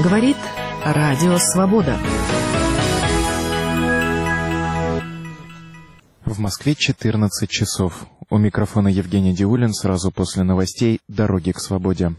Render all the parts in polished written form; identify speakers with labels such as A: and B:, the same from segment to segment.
A: Говорит Радио Свобода.
B: В Москве 14 часов. У микрофона Евгений Диулин. Сразу после новостей «Дороги к свободе».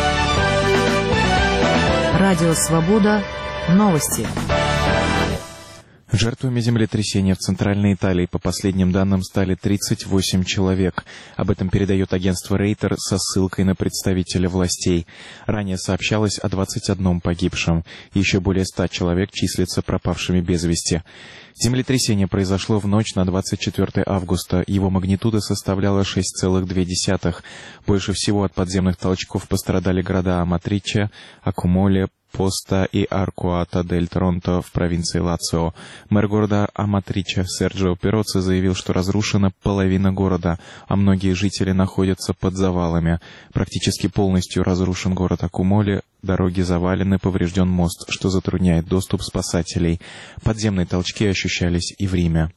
A: Радио Свобода. Новости.
B: Жертвами землетрясения в Центральной Италии, по последним данным, стали 38 человек. Об этом передает агентство Рейтер со ссылкой на представителя властей. Ранее сообщалось о 21 погибшем. Еще более 100 человек числятся пропавшими без вести. Землетрясение произошло в ночь на 24 августа. Его магнитуда составляла 6,2. Больше всего от подземных толчков пострадали города Аматриче, Акумоле, Поста и Аркуата-дель-Тронто в провинции Лацио. Мэр города Аматриче Серджио Пероцци заявил, что разрушена половина города, а многие жители находятся под завалами. Практически полностью разрушен город Акумоле, дороги завалены, поврежден мост, что затрудняет доступ спасателей. Подземные толчки ощущались и в Риме.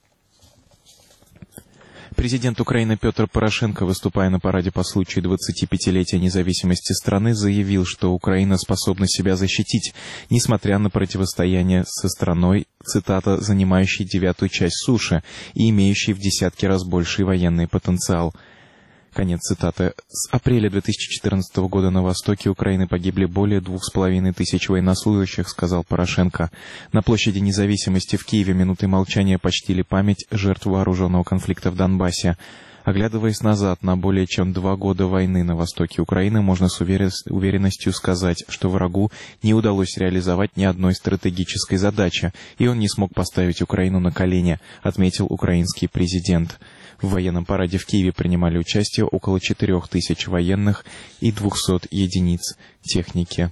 B: Президент Украины Петр Порошенко, выступая на параде по случаю 25-летия независимости страны, заявил, что Украина способна себя защитить, несмотря на противостояние со страной, цитата, «занимающей 9-ю часть суши и имеющей в десятки раз больший военный потенциал». Конец цитаты. С апреля 2014 года на востоке Украины погибли более 2500 военнослужащих, сказал Порошенко. На площади Независимости в Киеве минутой молчания почтили память жертв вооруженного конфликта в Донбассе. Оглядываясь назад на более чем 2 года войны на востоке Украины, можно с уверенностью сказать, что врагу не удалось реализовать ни одной стратегической задачи, и он не смог поставить Украину на колени, отметил украинский президент. В военном параде в Киеве принимали участие около 4000 военных и 200 единиц техники.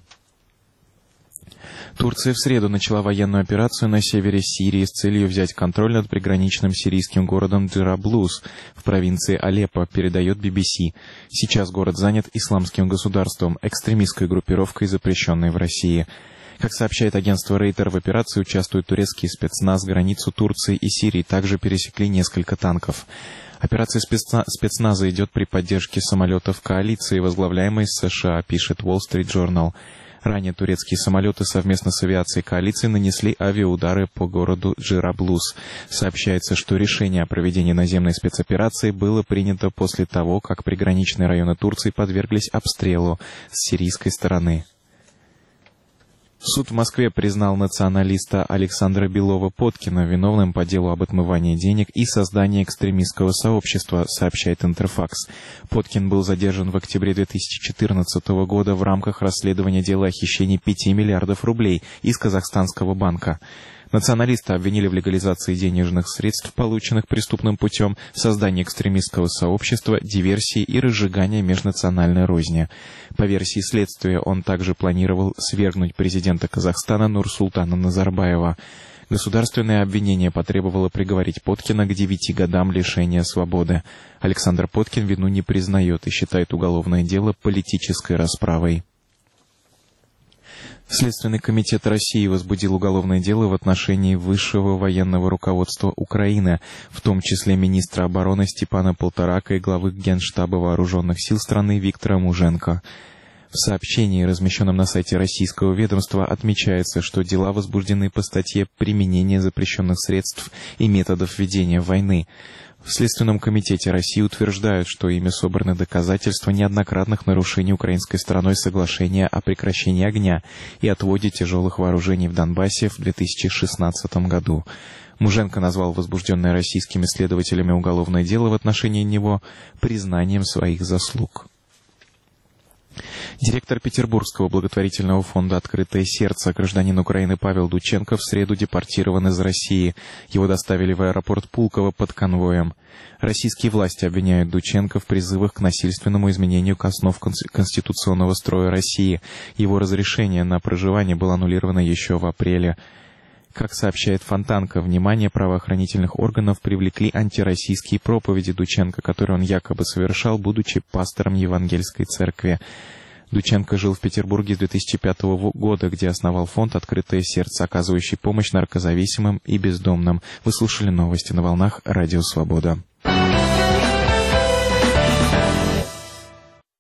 B: Турция в среду начала военную операцию на севере Сирии с целью взять контроль над приграничным сирийским городом Джераблус в провинции Алеппо, передает BBC. Сейчас город занят исламским государством, экстремистской группировкой, запрещенной в России. Как сообщает агентство Рейтер, в операции участвует турецкий спецназ. Границу Турции и Сирии также пересекли несколько танков. Операция спецназа идет при поддержке самолетов коалиции, возглавляемой с США, пишет Wall Street Journal. Ранее турецкие самолеты совместно с авиацией коалиции нанесли авиаудары по городу Джераблус. Сообщается, что решение о проведении наземной спецоперации было принято после того, как приграничные районы Турции подверглись обстрелу с сирийской стороны. Суд в Москве признал националиста Александра Белова-Поткина виновным по делу об отмывании денег и создании экстремистского сообщества, сообщает Интерфакс. Поткин был задержан в октябре 2014 года в рамках расследования дела о хищении 5 миллиардов рублей из казахстанского банка. Националиста обвинили в легализации денежных средств, полученных преступным путем, создании экстремистского сообщества, диверсии и разжигании межнациональной розни. По версии следствия, он также планировал свергнуть президента Казахстана Нурсултана Назарбаева. Государственное обвинение потребовало приговорить Поткина к 9 годам лишения свободы. Александр Поткин вину не признает и считает уголовное дело политической расправой. Следственный комитет России возбудил уголовное дело в отношении высшего военного руководства Украины, в том числе министра обороны Степана Полторака и главы Генштаба вооруженных сил страны Виктора Муженко. В сообщении, размещенном на сайте российского ведомства, отмечается, что дела возбуждены по статье «Применение запрещенных средств и методов ведения войны». В Следственном комитете России утверждают, что ими собраны доказательства неоднократных нарушений украинской стороной соглашения о прекращении огня и отводе тяжелых вооружений в Донбассе в 2016 году. Муженко назвал возбужденное российскими следователями уголовное дело в отношении него признанием своих заслуг. Директор Петербургского благотворительного фонда «Открытое сердце», гражданин Украины Павел Дученко, в среду депортирован из России. Его доставили в аэропорт Пулково под конвоем. Российские власти обвиняют Дученко в призывах к насильственному изменению основ конституционного строя России. Его разрешение на проживание было аннулировано еще в апреле. Как сообщает Фонтанка, внимание правоохранительных органов привлекли антироссийские проповеди Дученко, которые он якобы совершал, будучи пастором Евангельской церкви. Дученко жил в Петербурге с 2005 года, где основал фонд «Открытое сердце», оказывающий помощь наркозависимым и бездомным. Вы слушали новости на волнах Радио Свобода.